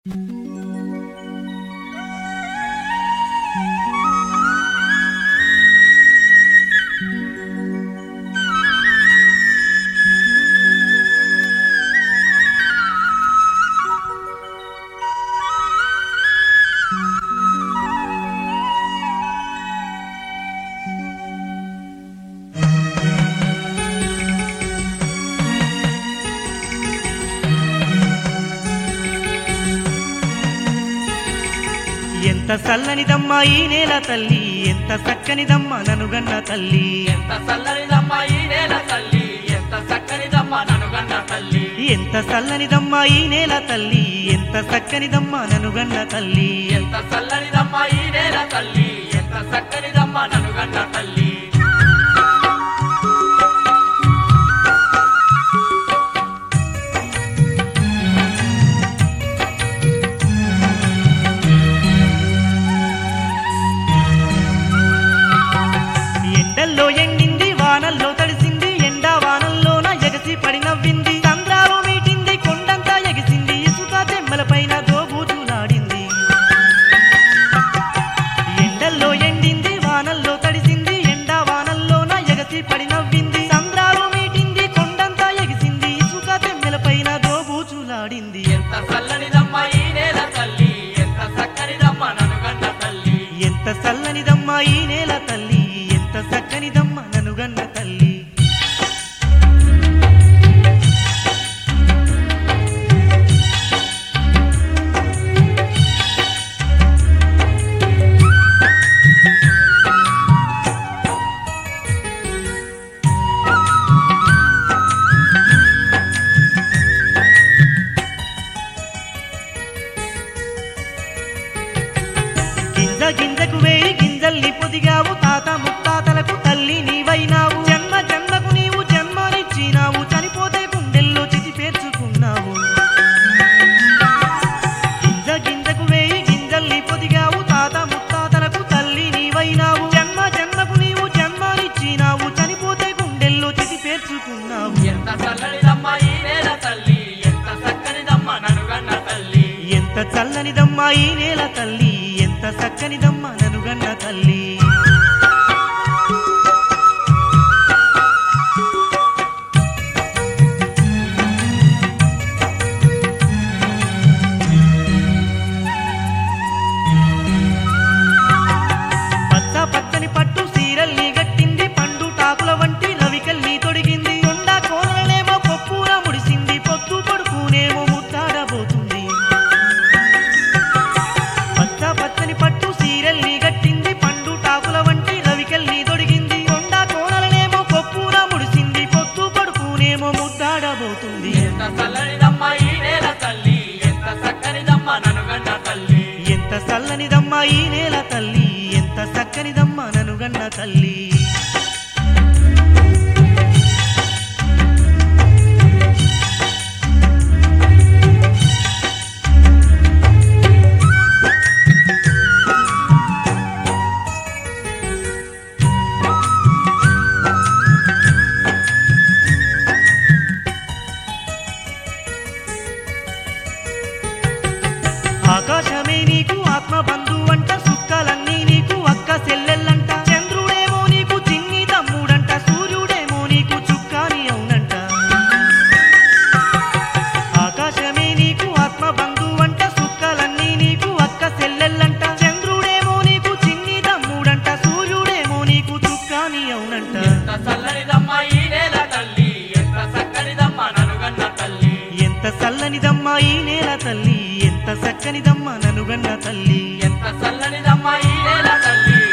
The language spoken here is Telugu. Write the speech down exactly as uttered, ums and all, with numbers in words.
ఎంత సల్లనిదమ్మా ఈ నేల తల్లి, ఎంత చక్కనిదమ్మా ననుగన్న తల్లి. ఎంత చల్లనిదమ్మా ఈ నేల తల్లి, ఎంత చక్కనిదమ్మా ననుగన్న తల్లి. ఎంత సల్లనిదమ్మా ఈ నేల తల్లి, ఎంత చక్కనిదమ్మా ననుగన్న తల్లి. ఎంత చల్లనిదమ్మా ఈ నేల తల్లి, ఎంత చక్కనిదమ్మా ననుగన్న తల్లి. ఎండల్లో ఎండింది, వానల్లో తడిసింది, ఎండా వానల్లోన ఎగసి పడి నవ్వింది. చంద్రాలు మీటింది, కొండంతా ఎగిసింది, ఇసుక తెమ్మల పైన దోబూచులాడింది. ఎండల్లో ఎండింది, వానల్లో తడిసింది, ఎండా వానల్లోన ఎగసి పడి నవ్వింది. చంద్రాలు మీటింది, కొండంతా ఎగిసింది, ఇసుక తెమ్మల పైన దోబూచులాడింది. ఎంత చల్లనిదమ్మా ఈ నేల తల్లి, ఎంత చక్కనిదమ్మా ననుగన్న తల్లి. ఎంత చల్లనిదమ్మా ఈ నేల తల్లి, ఎంత చక్కనిదమ్మా ననుగన్న తల్లి. గింజ గింజకు వేయి గింజల్ని పొదిగావు, తాత ముత్తాతలకు తల్లి నీవైనావు. జన్మ జన్మకు నీవు జన్మనిచ్చినావు, చనిపోతే గుండెల్లో చితి పేర్చుకున్నావు. గింజ గింజకు వేయి గింజల్ని పొదిగావు, తాత ముత్తాతలకు తల్లి నీవైనావు. జన్మ జన్మకు నీవు జన్మనిచ్చినావు, చనిపోతే గుండెల్లో చితి పేర్చుకున్నావు. ఎంత చల్లనిదమ్మా ఈ నేల తల్లి, ఎంత చక్కనిదమ్మా ననుగన్న తల్లి. ఎంత చల్లనిదమ్మా ఈ నేల తల్లి, ఎంత చక్కనిదమ్మా ననుగన్న తల్లి. పచ్చ పచ్చని పట్టు సీరల్ని గట్టింది, పండు టాకుల వంటి రవికల్ని తొడిగింది. కొండ కోనలనేమో కొప్పున ముడిసింది, పొత్తు కొడుకునేమో ముత్తాడబోతుంది. పచ్చ పచ్చని పట్టు సీరల్ని గట్టింది, పండు టాకుల వంటి రవికల్ని తొడిగింది. కొండ కోనలనేమో కొప్పున ముడిసింది, పొత్తు కొడుకునేమో ముద్దాడబోతుంది. ఎంత చల్లనిదమ్మా ఈ నేల తల్లి, ఎంత చక్కనిదమ్మా ననుగన్న తల్లి. ఎంత చల్లనిదమ్మా ఈ నేల తల్లి, ఎంత చక్కనిదమ్మా ననుగన్న తల్లి. ఆకాశమే నీకు ఆత్మ బంధువంట, సుక్కలన్నీ నీకు అక్క చెల్లెల్లంట. చంద్రుడేమో నీకు చిన్ని తమ్ముడంట, సూర్యుడేమో నీకు చుక్కాని అవునంట. ఆకాశమే నీకు ఆత్మ బంధువంట, సుక్కలన్నీ నీకు అక్క చెల్లెల్లంట. చంద్రుడేమో నీకు చిన్ని తమ్ముడంట, సూర్యుడేమో నీకు చుక్కాని అవునంట. ఎంత చల్లనిదమ్మా ఈ నేల తల్లి, ఎంత చక్కనిదమ్మా ననుగన్న తల్లి. ఎంత చల్లనిదమ్మా ఈ నేల తల్లి, ఎంత చక్కనిదమ్మా ననుగన్న తల్లి. ఎంత చల్లనిదమ్మా ఈ నేల తల్లి,